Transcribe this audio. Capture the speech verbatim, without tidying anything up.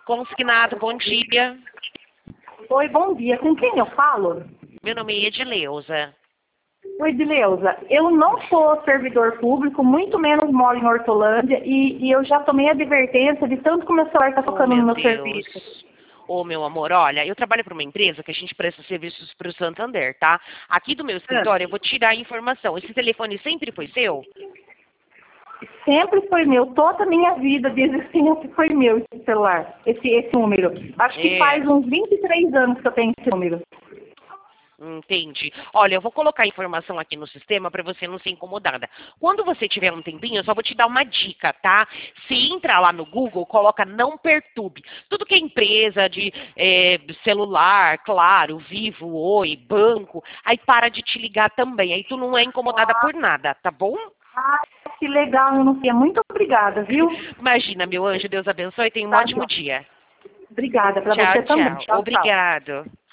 Consignado, bom dia. Oi, bom dia. Com quem eu falo? Meu nome é Edileuza. Oi, Edileuza. Eu não sou servidor público, muito menos moro em Hortolândia e, e eu já tomei advertência de tanto que o meu celular está Oh, tocando meu no meu Deus. serviço. Ô, meu amor, olha, eu trabalho para uma empresa que a gente presta serviços para o Santander, tá? Aqui do meu escritório eu vou tirar a informação. Esse telefone sempre foi seu? Sempre foi meu, toda a minha vida de existência foi meu esse celular, esse, esse número. Acho que É. faz uns vinte e três anos que eu tenho esse número. Entendi. Olha, eu vou colocar a informação aqui no sistema para você não ser incomodada. Quando você tiver um tempinho, eu só vou te dar uma dica, tá? Se entra lá no Google, coloca não perturbe. Tudo que é empresa de é, celular, claro, Vivo, Oi, banco, aí para de te ligar também. Aí tu não é incomodada por nada, tá bom? Ah, que legal, eu não sei. Muito obrigada, viu? Imagina, meu anjo, Deus abençoe e tenha um Tá, ótimo dia. obrigada para Tchau, você também. tchau. Tchau, tchau. Obrigado.